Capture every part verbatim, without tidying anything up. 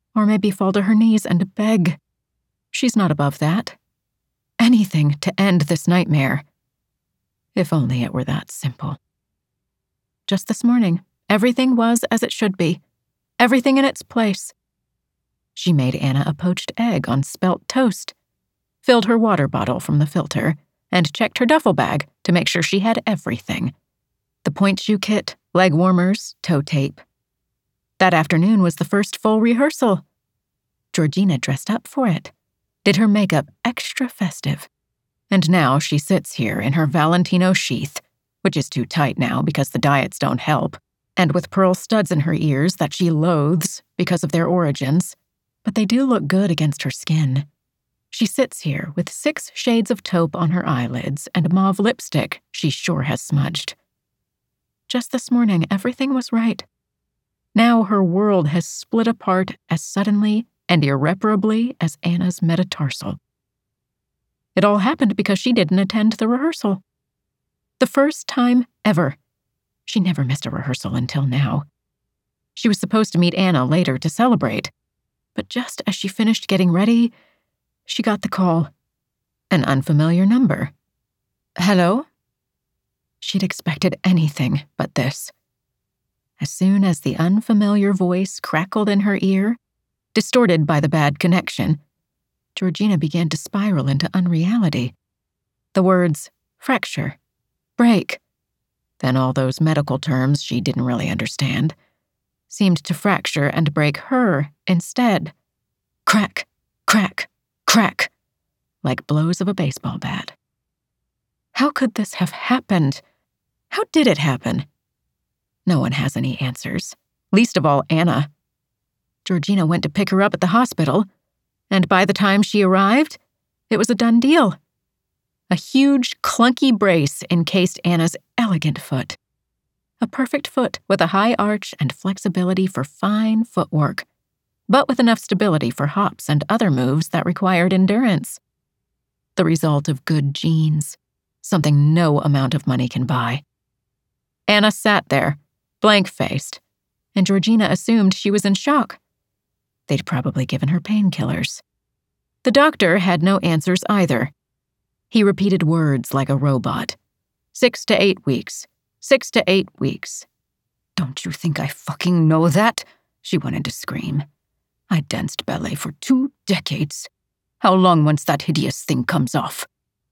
Or maybe fall to her knees and beg. She's not above that. Anything to end this nightmare. If only it were that simple. Just this morning, everything was as it should be. Everything in its place. She made Anna a poached egg on spelt toast, filled her water bottle from the filter, and checked her duffel bag to make sure she had everything. The point shoe kit, leg warmers, toe tape. That afternoon was the first full rehearsal. Georgina dressed up for it, did her makeup extra festive. And now she sits here in her Valentino sheath, which is too tight now because the diets don't help, and with pearl studs in her ears that she loathes because of their origins, but they do look good against her skin. She sits here with six shades of taupe on her eyelids and mauve lipstick she sure has smudged. Just this morning, everything was right. Now her world has split apart as suddenly and irreparably as Anna's metatarsal. It all happened because she didn't attend the rehearsal. The first time ever. She never missed a rehearsal until now. She was supposed to meet Anna later to celebrate, but just as she finished getting ready, she got the call. An unfamiliar number. Hello? She'd expected anything but this. As soon as the unfamiliar voice crackled in her ear, distorted by the bad connection, Georgina began to spiral into unreality. The words, fracture, break, then all those medical terms she didn't really understand, seemed to fracture and break her instead. Crack, crack, crack, like blows of a baseball bat. How could this have happened? How did it happen? No one has any answers, least of all Anna. Georgina went to pick her up at the hospital, and by the time she arrived, it was a done deal. A huge, clunky brace encased Anna's elegant foot. A perfect foot with a high arch and flexibility for fine footwork, but with enough stability for hops and other moves that required endurance. The result of good genes, something no amount of money can buy. Anna sat there, blank-faced, and Georgina assumed she was in shock. They'd probably given her painkillers. The doctor had no answers either. He repeated words like a robot. Six to eight weeks. Six to eight weeks. Don't you think I fucking know that? She wanted to scream. I danced ballet for two decades. How long once that hideous thing comes off?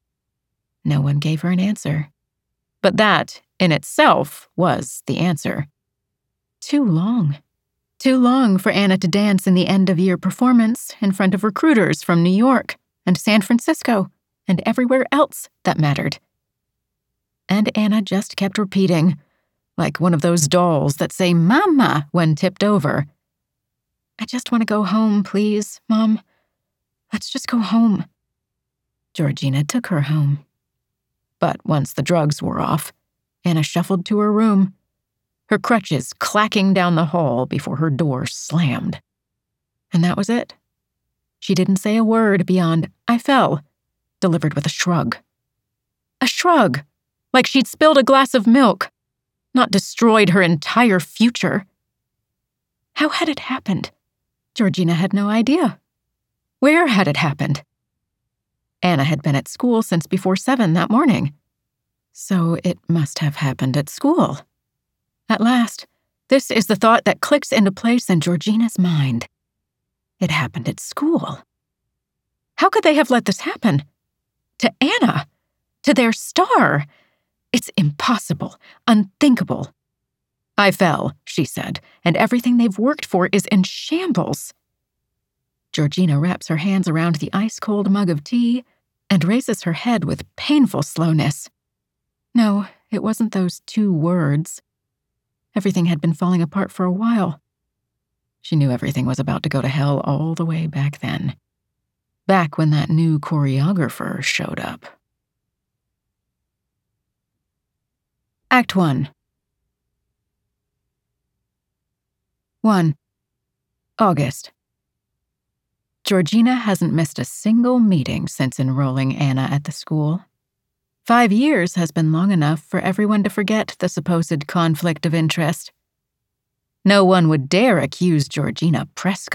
No one gave her an answer. But that, in itself, was the answer. Too long. Too long for Anna to dance in the end-of-year performance in front of recruiters from New York and San Francisco and everywhere else that mattered. And Anna just kept repeating, like one of those dolls that say "Mama" when tipped over. I just want to go home, please, Mom. Let's just go home. Georgina took her home. But once the drugs were off, Anna shuffled to her room, her crutches clacking down the hall before her door slammed. And that was it. She didn't say a word beyond, I fell, delivered with a shrug. A shrug, like she'd spilled a glass of milk, not destroyed her entire future. How had it happened? Georgina had no idea. Where had it happened? Anna had been at school since before seven that morning. So it must have happened at school. At last, this is the thought that clicks into place in Georgina's mind. It happened at school. How could they have let this happen? To Anna? To their star? It's impossible, unthinkable. I fell, she said, and everything they've worked for is in shambles. Georgina wraps her hands around the ice-cold mug of tea and raises her head with painful slowness. No, it wasn't those two words. Everything had been falling apart for a while. She knew everything was about to go to hell all the way back then. Back when that new choreographer showed up. Act one. one. August. Georgina hasn't missed a single meeting since enrolling Anna at the school. Five years has been long enough for everyone to forget the supposed conflict of interest. No one would dare accuse Georgina Prescott